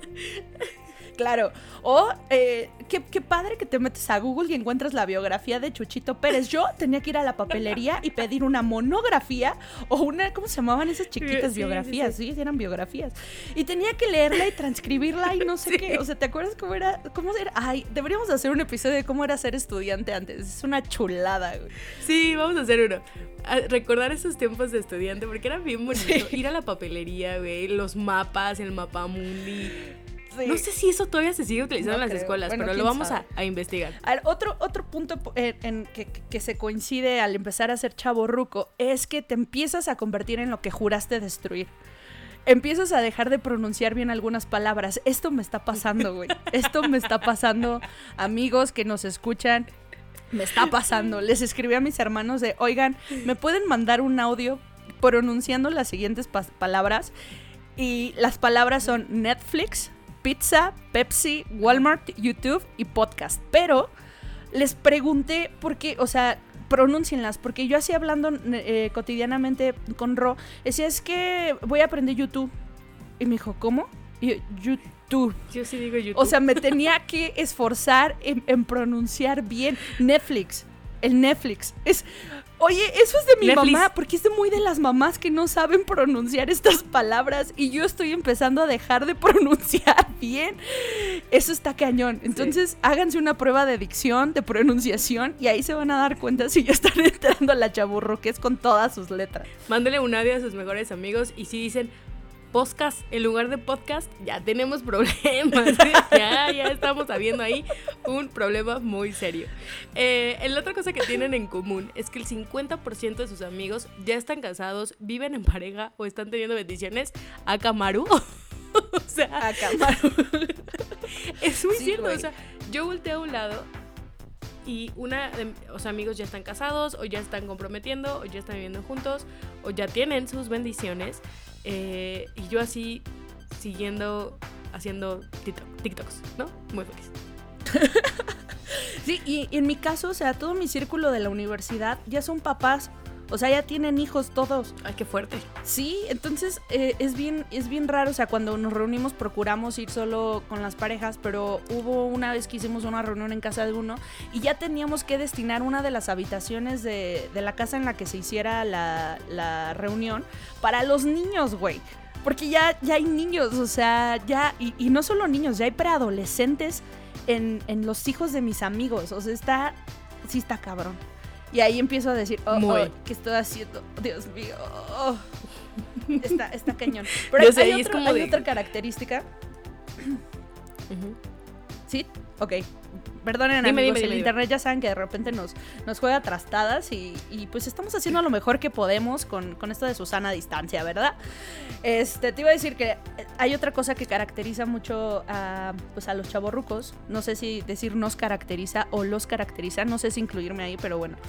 Claro, o eh, qué, qué padre que te metes a Google y encuentras la biografía de Chuchito Pérez. Yo tenía que ir a la papelería y pedir una monografía o una, ¿cómo se llamaban esas chiquitas sí, biografías? Sí, sí. sí, eran biografías. Y tenía que leerla y transcribirla y no sé sí. qué. O sea, ¿te acuerdas cómo era? ¿Cómo era? Ay, deberíamos hacer un episodio de cómo era ser estudiante antes. Es una chulada, güey. Sí, vamos a hacer uno. A recordar esos tiempos de estudiante, porque era bien bonito. Sí. Ir a la papelería, güey, los mapas, el mapamundi. Sí. No sé si eso todavía se sigue utilizando no en las creo. escuelas, bueno, pero lo vamos a, a investigar. A ver, otro, otro punto en, en que, que se coincide al empezar a ser chavorruco es que te empiezas a convertir en lo que juraste destruir. Empiezas a dejar de pronunciar bien algunas palabras. Esto me está pasando, güey. Esto me está pasando, amigos que nos escuchan. Me está pasando. Les escribí a mis hermanos de, oigan, ¿me pueden mandar un audio pronunciando las siguientes pa- palabras. Y las palabras son Netflix, pizza, Pepsi, Walmart, YouTube y podcast. Pero les pregunté por qué, o sea, pronúncienlas, porque yo así hablando eh, cotidianamente con Ro, decía, es que voy a aprender YouTube. Y me dijo, ¿cómo? Y yo, YouTube. Yo sí digo YouTube. O sea, me tenía que esforzar en, en pronunciar bien Netflix. El Netflix. Es... Oye, eso es de mi Netflix. mamá, porque es de muy de las mamás que no saben pronunciar estas palabras y yo estoy empezando a dejar de pronunciar bien. Eso está cañón. Entonces, sí. Háganse una prueba de dicción, de pronunciación y ahí se van a dar cuenta si ya están entrando a la chaburruqués con todas sus letras. Mándele un audio a sus mejores amigos y si dicen podcast en lugar de podcast, ya tenemos problemas. ya, ya estamos sabiendo ahí un problema muy serio. Eh, la otra cosa que tienen en común es que el cincuenta por ciento de sus amigos ya están casados, viven en pareja o están teniendo bendiciones. A Camaru. o sea, a Camaru. es muy sí, cierto. Wey. O sea, yo volteé a un lado y una de los amigos ya están casados o ya están comprometiendo o ya están viviendo juntos o ya tienen sus bendiciones. Eh, y yo así siguiendo haciendo TikTok, TikToks, ¿no? Muy feliz. Sí, y, y en mi caso, o sea, todo mi círculo de la universidad ya son papás. O sea, ya tienen hijos todos. Ay, qué fuerte. Sí, entonces eh, es bien es bien raro. O sea, cuando nos reunimos procuramos ir solo con las parejas, pero hubo una vez que hicimos una reunión en casa de uno y ya teníamos que destinar una de las habitaciones de, de la casa en la que se hiciera la, la reunión para los niños, güey. Porque ya, ya hay niños, o sea, ya... Y, y no solo niños, ya hay preadolescentes en, en los hijos de mis amigos. O sea, está... Sí está cabrón. Y ahí empiezo a decir, oh, oh, ¿qué estoy haciendo? Dios mío. Oh. Está, está cañón. Pero hay, sé, hay, otro, otro, hay de... otra característica. Uh-huh. ¿Sí? Ok. Perdonen, dime, amigos, dime, el dime, internet dime. Ya saben que de repente nos, nos juega trastadas y, y pues estamos haciendo lo mejor que podemos con, con esto de Susana a distancia, ¿verdad? Este, te iba a decir que hay otra cosa que caracteriza mucho a, pues a los chavorrucos. No sé si decir nos caracteriza o los caracteriza, no sé si incluirme ahí, pero bueno.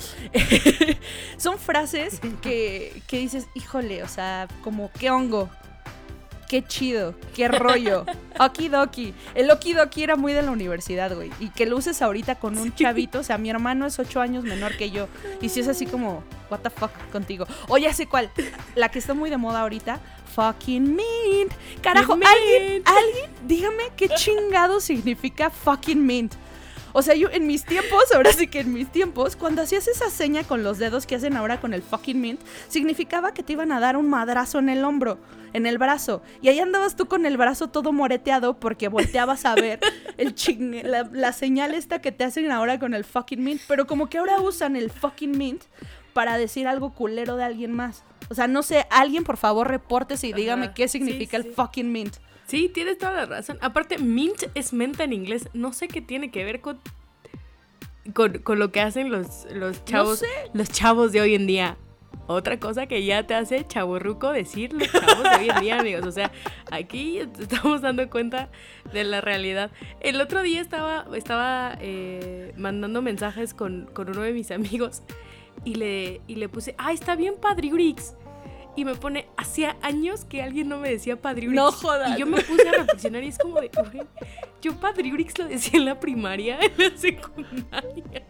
Son frases que, que dices, híjole, o sea, como qué hongo. Qué chido, qué rollo. Okidoki. El okidoki era muy de la universidad, güey. Y que lo uses ahorita con un chavito. O sea, mi hermano es ocho años menor que yo. Y si es así como, what the fuck contigo. O ya sé cuál. La que está muy de moda ahorita. Fucking mint. Carajo, mint. alguien, alguien, dígame qué chingado significa fucking mint. O sea, yo en mis tiempos, ahora sí que en mis tiempos, cuando hacías esa seña con los dedos que hacen ahora con el fucking mint, significaba que te iban a dar un madrazo en el hombro, en el brazo. Y ahí andabas tú con el brazo todo moreteado porque volteabas a ver el ching, la, la señal esta que te hacen ahora con el fucking mint. Pero como que ahora usan el fucking mint para decir algo culero de alguien más. O sea, no sé, alguien por favor repórtese y dígame Ajá, qué significa sí, sí. el fucking mint. Sí, tienes toda la razón. Aparte, mint es menta en inglés. No sé qué tiene que ver con con, con lo que hacen los, los chavos, no sé. los chavos de hoy en día. Otra cosa que ya te hace chavorruco decir los chavos de hoy en día, amigos. O sea, aquí estamos dando cuenta de la realidad. El otro día estaba, estaba eh, mandando mensajes con, con uno de mis amigos y le, y le puse, ah, está bien Padriurix. Y me pone, hacía años que alguien no me decía Padriurix. No jodas. Y yo me puse a reflexionar y es como de, güey, yo Padriurix lo decía en la primaria, en la secundaria.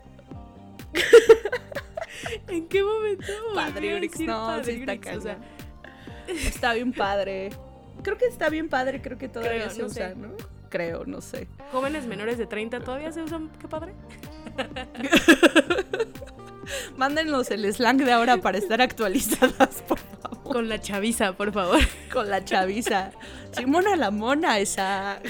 ¿En qué momento? Padriurix, no, Padriurix, sí está, o sea, está bien padre. Creo que está bien padre, creo que todavía creo, se no usa, sé. ¿no? Creo, no sé. Jóvenes menores de treinta todavía se usan, qué padre. Mándenos el slang de ahora para estar actualizadas, por favor. Con la chaviza, por favor. Con la chaviza. Simona la mona, esa.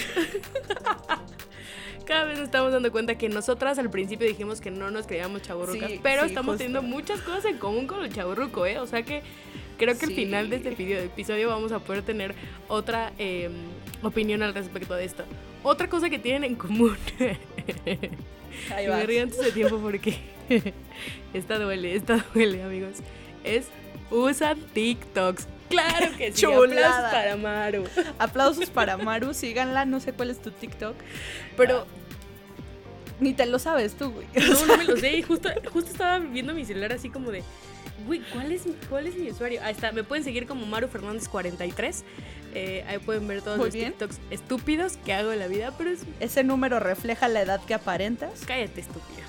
Cada vez nos estamos dando cuenta que nosotras al principio dijimos que no nos creíamos chavorrucas, sí, pero sí, estamos justo. teniendo muchas cosas en común con el chavorruco, ¿eh? O sea que creo que sí. al final de este episodio vamos a poder tener otra eh, opinión al respecto de esto. Otra cosa que tienen en común. Ahí me río antes de tiempo porque esta duele, esta duele, amigos. Es usan TikToks. Claro que sí. Chulada. Aplausos para Maru. Aplausos para Maru, síganla, no sé cuál es tu TikTok, pero ni te lo sabes tú, güey. No, no me lo sé. Justo, justo estaba viendo mi celular así como de, Güey, ¿cuál es, ¿cuál es mi usuario? Ahí está, me pueden seguir como Maru Fernández cuarenta y tres. Eh, ahí pueden ver todos Muy los bien. TikToks estúpidos que hago en la vida, pero es... ¿Ese número refleja la edad que aparentas? Cállate, estúpida.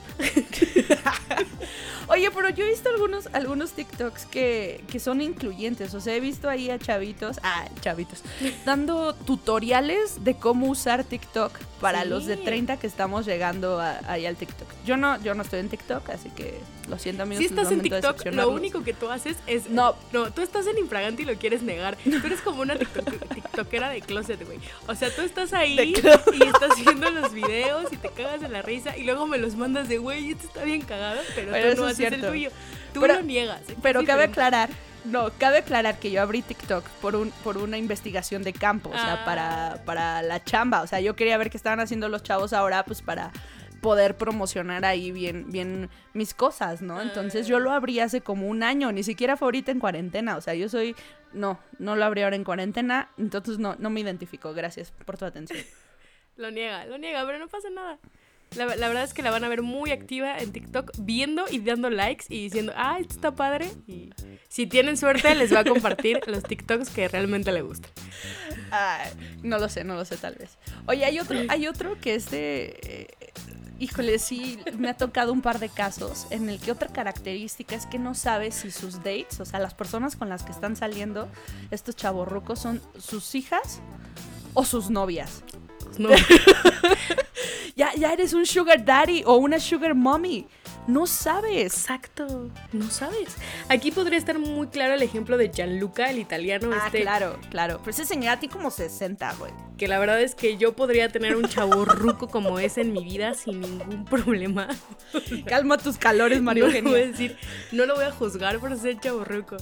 Oye, pero yo he visto algunos, algunos TikToks que, que son incluyentes. O sea, he visto ahí a chavitos, ah, chavitos, dando tutoriales de cómo usar TikTok para Sí. los de treinta que estamos llegando a- ahí al TikTok. Yo no, yo no estoy en TikTok, así que lo siento, amigos. Si es estás en momento de TikTok, lo decepcionarlos. único que tú haces es... No. No, tú estás en Infragante y lo quieres negar. Tú eres como una tiktok- tiktokera de closet, güey. O sea, tú estás ahí De y closet. estás viendo los videos y te cagas de la risa y luego me los mandas de, güey, esto está bien cagado, pero, Pero tú eso no es haces cierto. el tuyo. Tú Pero- lo niegas. Es Pero cabe diferente. aclarar, no, cabe aclarar que yo abrí TikTok por un por una investigación de campo, o sea, Ah. para, para la chamba. O sea, yo quería ver qué estaban haciendo los chavos ahora, pues para poder promocionar ahí bien, bien mis cosas, ¿no? Entonces yo lo abrí hace como un año, ni siquiera fue ahorita en cuarentena. O sea, yo soy, no, no lo abrí ahora en cuarentena, entonces no, no me identifico. Gracias por tu atención. Lo niega, lo niega, pero no pasa nada. La, la verdad es que la van a ver muy activa en TikTok, viendo y dando likes y diciendo, ah, esto está padre. Y si tienen suerte, les va a compartir los TikToks que realmente le gustan. Ay, no lo sé, no lo sé, tal vez. Oye, hay otro, hay otro que es de... eh, híjole, sí, me ha tocado un par de casos en el que otra característica es que no sabes si sus dates, o sea, las personas con las que están saliendo estos chavorrucos son sus hijas o sus novias. No. Ya, ya eres un sugar daddy o una sugar mommy. No sabes. Exacto, no sabes. Aquí podría estar muy claro el ejemplo de Gianluca, el italiano Ah, este, claro, claro. Pero ese señor a ti como sesenta, güey. que la verdad es que yo podría tener un chavorruco como ese en mi vida sin ningún problema. Calma tus calores, María No le voy a Eugenia. decir, no lo voy a juzgar por ser chavorruco.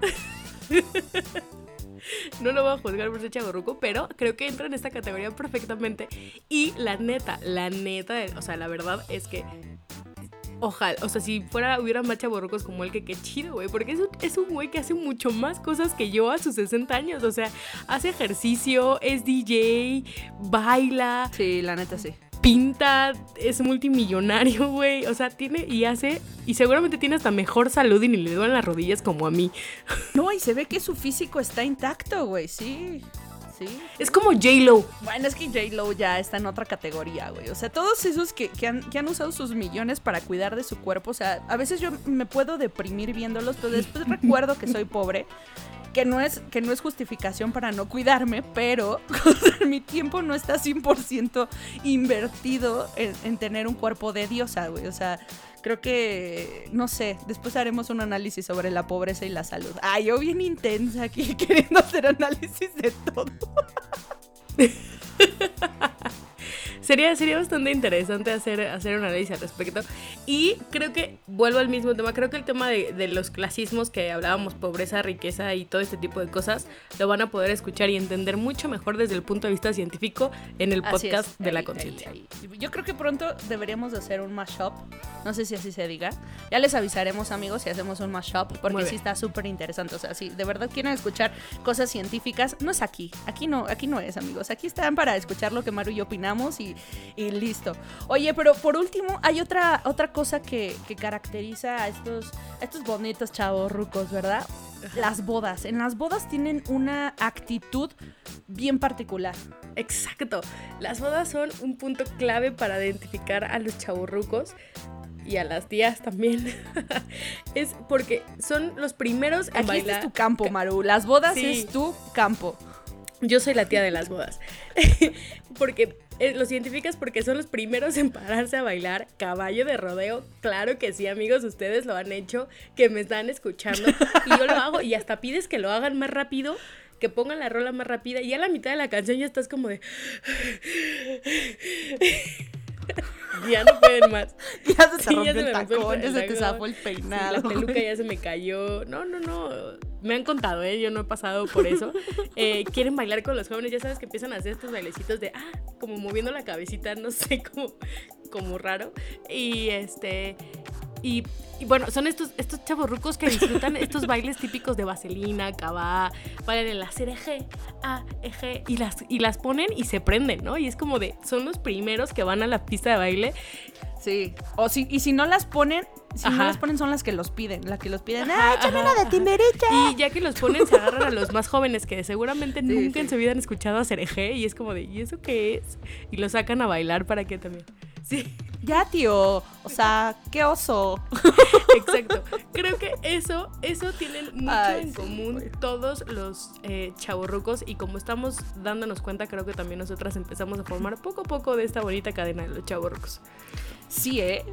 No lo voy a juzgar por ser chavorruco, pero creo que entra en esta categoría perfectamente. Y la neta, la neta, o sea, la verdad es que ojalá, o sea, si fuera, hubiera más chavorrucos como él, que qué chido, güey, porque es un, es un güey que hace mucho más cosas que yo a sus sesenta años, o sea, hace ejercicio, es D J, baila, Sí, la neta sí. pinta, es multimillonario, güey, o sea, tiene y hace, y seguramente tiene hasta mejor salud y ni le duelen las rodillas como a mí. No, y se ve que su físico está intacto, güey, sí. Sí. Es como J-Lo. Bueno, es que J-Lo ya está en otra categoría, güey. O sea, todos esos que, que, han, que han usado sus millones para cuidar de su cuerpo, o sea, a veces yo me puedo deprimir viéndolos, pero después recuerdo que soy pobre, que no es, que no es justificación para no cuidarme, pero o sea, mi tiempo no está cien por ciento invertido en, en tener un cuerpo de diosa, güey. O sea, creo que, no sé, después haremos un análisis sobre la pobreza y la salud. Ah, yo bien intensa aquí queriendo hacer análisis de todo. Sería, sería bastante interesante hacer, hacer un análisis al respecto. Y creo que, vuelvo al mismo tema, creo que el tema de, de los clasismos que hablábamos, pobreza, riqueza y todo este tipo de cosas, lo van a poder escuchar y entender mucho mejor desde el punto de vista científico en el Así podcast es, de la ahí, conciencia. ahí, ahí. Yo creo que pronto deberíamos de hacer un mashup. No sé si así se diga. Ya les avisaremos, amigos, si hacemos un mashup, Muy porque bien. sí está súper interesante. O sea, si de verdad quieren escuchar cosas científicas, no es aquí. Aquí no, aquí no es, amigos. Aquí están para escuchar lo que Maru y yo opinamos y, y listo. Oye, pero por último, hay otra, otra cosa que, que caracteriza a estos, a estos bonitos chavos rucos, ¿verdad? Las bodas. En las bodas tienen una actitud bien particular. Exacto. Las bodas son un punto clave para identificar a los chavorrucos y a las tías también. Es porque son los primeros en Aquí bailar. este es tu campo, Maru. Las bodas Sí. es tu campo. Yo soy la tía de las bodas. Porque eh, los científicos, porque son los primeros en pararse a bailar caballo de rodeo. Claro que sí, amigos, ustedes lo han hecho, que me están escuchando. Y yo lo hago y hasta pides que lo hagan más rápido, que pongan la rola más rápida. Y a la mitad de la canción ya estás como de... Ya no pueden más. Ya se te Sí, ya rompió se el me rompió el tacón, ya se te tacón. zafó el Sí, peinado. la peluca ya se me cayó. No, no, no. Me han contado, ¿eh? Yo no he pasado por eso. Eh, quieren bailar con los jóvenes. Ya sabes que empiezan a hacer estos bailecitos de, ah, como moviendo la cabecita, no sé, como, como raro. Y este... Y, y bueno, son estos, estos chavorrucos que disfrutan estos bailes típicos de vaselina, cabá, bailan en la C R G, A, E G, y las, y las ponen y se prenden, ¿no? Y es como de, son los primeros que van a la pista de baile. Sí. O si, y si no las ponen, si Ajá. no las ponen son las que los piden, las que los piden, ¡ah, échame una de Timbiriche! Y ya que los ponen, se agarran a los más jóvenes que seguramente Sí, nunca sí. en su vida han escuchado a Cereje y es como de, ¿y eso qué es? Y lo sacan a bailar para que también. Sí, Ya, tío, o sea, qué oso. exacto. Creo que eso, eso tienen mucho Ay, en sí, común güey. todos los eh, chavorrucos y como estamos dándonos cuenta, creo que también nosotras empezamos a formar poco a poco de esta bonita cadena de los chavorrucos. Sí, ¿eh?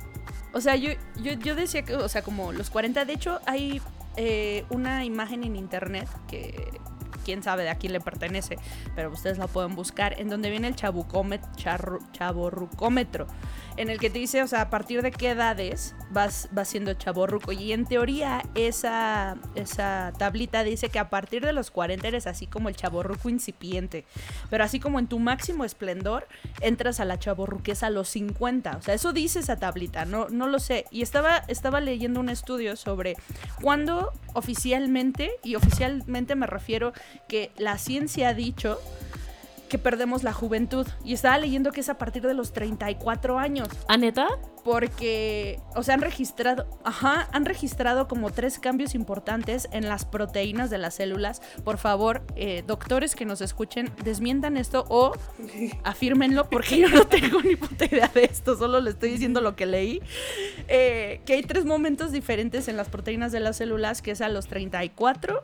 O sea, yo, yo, yo decía que, o sea, como los cuarenta, de hecho, hay eh, una imagen en internet que quién sabe de a quién le pertenece, pero ustedes la pueden buscar, en donde viene el chabucómetro, charru, chaborrucómetro, en el que te dice, o sea, a partir de qué edades vas, vas siendo chaborruco. Y en teoría, esa, esa tablita dice que a partir de los cuarenta eres así como el chaborruco incipiente, pero así como en tu máximo esplendor, entras a la chaborruqueza a los cincuenta. O sea, eso dice esa tablita, no, no lo sé. Y estaba, estaba leyendo un estudio sobre cuándo oficialmente, y oficialmente me refiero que la ciencia ha dicho que perdemos la juventud. Y estaba leyendo que es a partir de los treinta y cuatro años. ¿Ah, neta? Porque, o sea, han registrado, ajá, han registrado como tres cambios importantes en las proteínas de las células. Por favor, eh, doctores que nos escuchen, desmientan esto o afírmenlo, porque yo no tengo ni puta idea de esto, solo le estoy diciendo lo que leí. Eh, que hay tres momentos diferentes en las proteínas de las células, que es a los treinta y cuatro,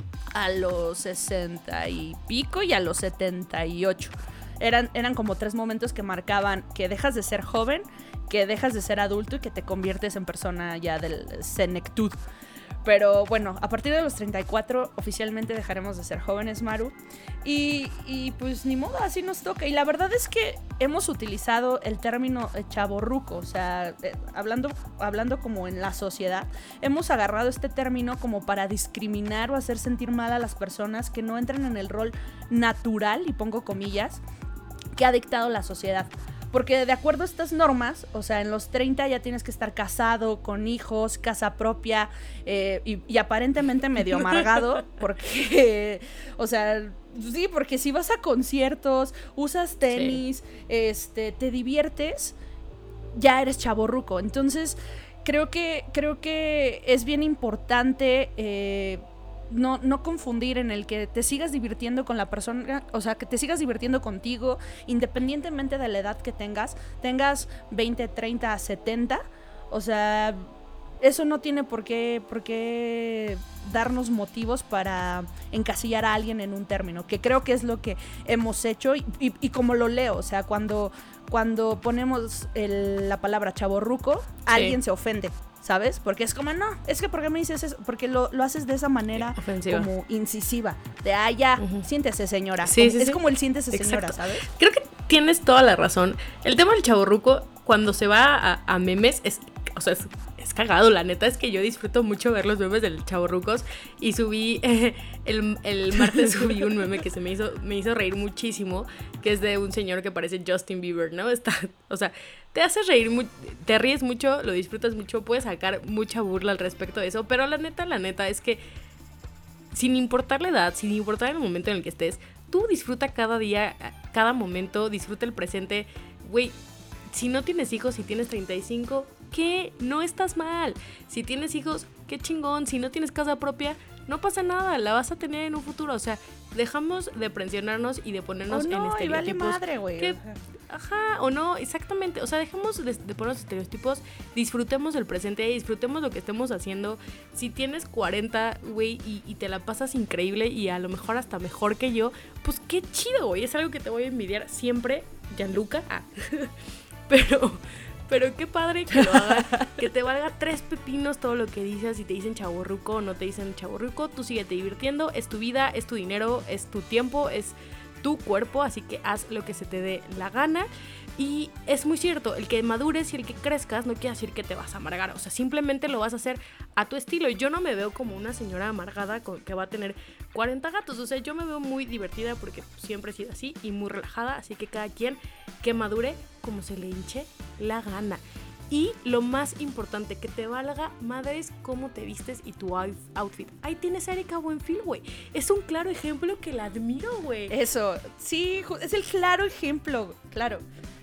a los sesenta y pico y a los setenta y ocho. Eran, eran como tres momentos que marcaban que dejas de ser joven, que dejas de ser adulto y que te conviertes en persona ya del senectud. Pero bueno, a partir de los treinta y cuatro oficialmente dejaremos de ser jóvenes, Maru. Y, y pues ni modo, así nos toca. Y la verdad es que hemos utilizado el término eh, chavorruco, o sea, eh, hablando, hablando como en la sociedad, hemos agarrado este término como para discriminar o hacer sentir mal a las personas que no entran en el rol natural, y pongo comillas, que ha dictado la sociedad. Porque de acuerdo a estas normas, o sea, en los treinta ya tienes que estar casado, con hijos, casa propia, eh, y, y aparentemente medio amargado, porque, o sea, sí, porque si vas a conciertos, usas tenis, sí. este, te diviertes, ya eres chavorruco. Entonces, creo que, creo que es bien importante eh, No, no confundir en el que te sigas divirtiendo con la persona, o sea, que te sigas divirtiendo contigo, independientemente de la edad que tengas, tengas veinte, treinta, setenta, o sea, eso no tiene por qué, por qué darnos motivos para encasillar a alguien en un término, que creo que es lo que hemos hecho, y, y, y como lo leo, o sea, cuando, cuando ponemos el, la palabra chavorruco, sí. alguien se ofende, ¿sabes? Porque es como, no, es que ¿por qué me dices eso? Porque lo, lo haces de esa manera ofensiva, como incisiva, de, ah, ya, uh-huh. siéntese, señora. Sí, sí, es sí. como el siéntese, señora, Exacto. ¿sabes? Creo que tienes toda la razón. El tema del chavorruco, cuando se va a, a memes, es, o sea, es, es cagado, la neta, es que yo disfruto mucho ver los memes del chavorrucos, y subí, eh, el, el martes subí un meme que se me hizo, me hizo reír muchísimo, que es de un señor que parece Justin Bieber, ¿no? Está, o sea, te haces reír, mu- te ríes mucho, lo disfrutas mucho, puedes sacar mucha burla al respecto de eso, pero la neta, la neta es que sin importar la edad, sin importar el momento en el que estés, tú disfruta cada día, cada momento, disfruta el presente. Güey, si no tienes hijos, si tienes treinta y cinco, ¿qué? No estás mal. Si tienes hijos, qué chingón. Si no tienes casa propia, no pasa nada, la vas a tener en un futuro. O sea, dejamos de presionarnos y de ponernos oh, no, en estereotipos. Y vale madre, güey. Que, ajá, o no, exactamente. O sea, dejemos de, de ponernos estereotipos, disfrutemos el presente, disfrutemos lo que estemos haciendo. Si tienes cuarenta, güey, y, y te la pasas increíble y a lo mejor hasta mejor que yo, pues qué chido, güey. Es algo que te voy a envidiar siempre, Gianluca. Ah. Pero... Pero qué padre que lo hagas, que te valga tres pepinos todo lo que dices, si te dicen chavorruco o no te dicen chavorruco, tú síguete divirtiendo, es tu vida, es tu dinero, es tu tiempo, es tu cuerpo, así que haz lo que se te dé la gana. Y es muy cierto, el que madures y el que crezcas no quiere decir que te vas a amargar, o sea, simplemente lo vas a hacer a tu estilo. Y yo no me veo como una señora amargada con, que va a tener cuarenta gatos, o sea, yo me veo muy divertida porque siempre he sido así y muy relajada, así que cada quien que madure como se le hinche la gana. Y lo más importante, que te valga madres cómo te vistes y tu outfit. Ahí tienes a Erika Buenfil, güey. Es un claro ejemplo que la admiro, güey. Eso, sí, es el claro ejemplo, claro.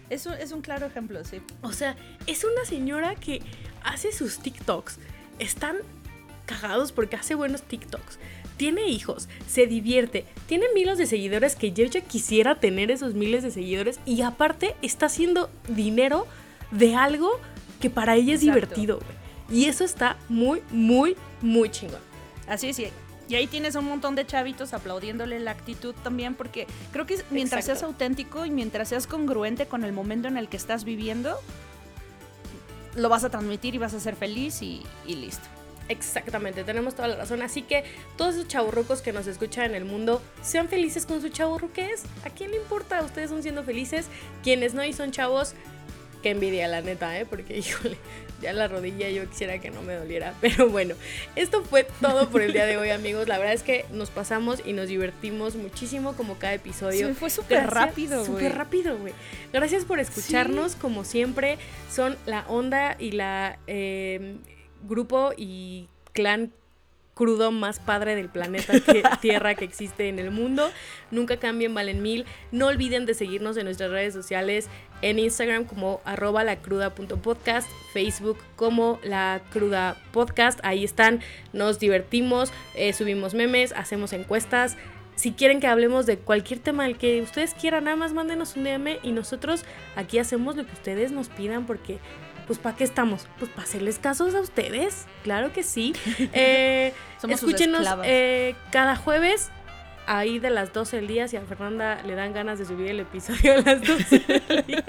Es un, es un claro ejemplo, sí. O sea, es una señora que hace sus TikToks. Están cagados porque hace buenos TikToks. Tiene hijos, se divierte, tiene miles de seguidores que yo ya quisiera tener esos miles de seguidores y aparte está haciendo dinero de algo que para ella es Exacto. divertido, güey. Y eso está muy, muy, muy chingón. Así es, y ahí tienes un montón de chavitos aplaudiéndole la actitud también, porque creo que mientras Exacto. seas auténtico y mientras seas congruente con el momento en el que estás viviendo, lo vas a transmitir y vas a ser feliz y, y listo. Exactamente, tenemos toda la razón. Así que todos esos chavorrucos que nos escuchan en el mundo, sean felices con su chavorruquez. ¿A quién le importa? Ustedes son siendo felices. Quienes no y son chavos, qué envidia, la neta, ¿eh? Porque, híjole, ya la rodilla yo quisiera que no me doliera. Pero bueno, esto fue todo por el día de hoy, amigos. La verdad es que nos pasamos y nos divertimos muchísimo como cada episodio. Sí, fue súper rápido, güey. Súper rápido, güey. Gracias por escucharnos, sí. Como siempre, son la onda y la... Eh, grupo y clan crudo más padre del planeta que, Tierra que existe en el mundo. Nunca cambien, valen mil. No olviden de seguirnos en nuestras redes sociales, en Instagram como arroba lacruda.podcast, Facebook como La Cruda Podcast. Ahí están, nos divertimos, eh, subimos memes, hacemos encuestas. Si quieren que hablemos de cualquier tema del que ustedes quieran, nada más mándenos un D M y nosotros aquí hacemos lo que ustedes nos pidan, porque pues ¿para qué estamos? Pues para hacerles casos a ustedes, claro que sí. Eh, Somos escúchenos eh, cada jueves, ahí de las doce del día, si a Fernanda le dan ganas de subir el episodio a las doce del día.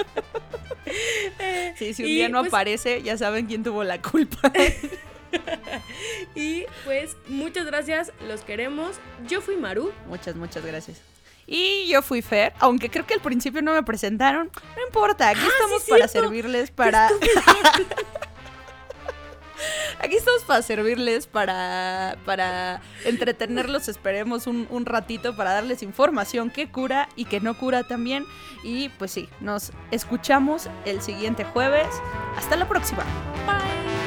eh, sí, si un día no pues, aparece, ya saben quién tuvo la culpa. Y pues muchas gracias, los queremos. Yo fui Maru. Muchas, muchas gracias. Y yo fui Fer, aunque creo que al principio no me presentaron. No importa, aquí ah, estamos sí, para cierto. servirles, para... Aquí estamos para servirles, para, para entretenerlos, esperemos un, un ratito, para darles información que cura y que no cura también. Y pues sí, nos escuchamos el siguiente jueves. Hasta la próxima. Bye.